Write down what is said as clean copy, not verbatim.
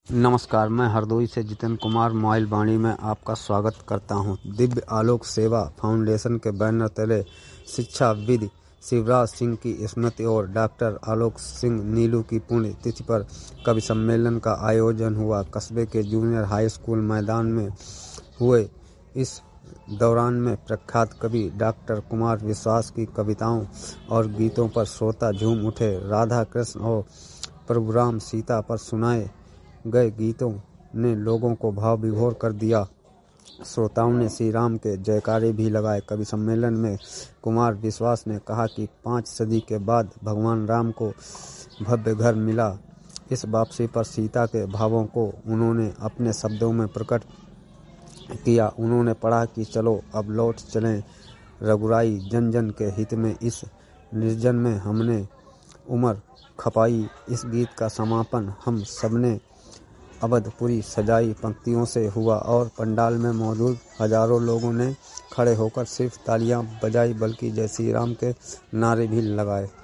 नमस्कार, मैं हरदोई से जितेंद्र कुमार मोबाइल वाणी में आपका स्वागत करता हूं। दिव्य आलोक सेवा फाउंडेशन के बैनर तले शिक्षाविद शिवराज सिंह की स्मृति और डॉक्टर आलोक सिंह नीलू की पुण्य तिथि पर कवि सम्मेलन का आयोजन हुआ। कस्बे के जूनियर हाई स्कूल मैदान में हुए इस दौरान में प्रख्यात कवि डॉक्टर कुमार विश्वास की कविताओं और गीतों पर श्रोता झूम उठे। राधा कृष्ण और प्रभु राम सीता पर सुनाए गए गीतों ने लोगों को भाव विभोर कर दिया। श्रोताओं ने श्री राम के जयकारे भी लगाए। कवि सम्मेलन में कुमार विश्वास ने कहा कि 5 सदी के बाद भगवान राम को भव्य घर मिला। इस वापसी पर सीता के भावों को उन्होंने अपने शब्दों में प्रकट किया। उन्होंने पढ़ा कि चलो अब लौट चलें रघुराई, जन जन के हित में इस निर्जन में हमने उम्र खपाई। इस गीत का समापन हम सबने अवधपुरी सजाई पंक्तियों से हुआ और पंडाल में मौजूद हजारों लोगों ने खड़े होकर सिर्फ तालियां बजाई बल्कि जय श्री राम के नारे भी लगाए।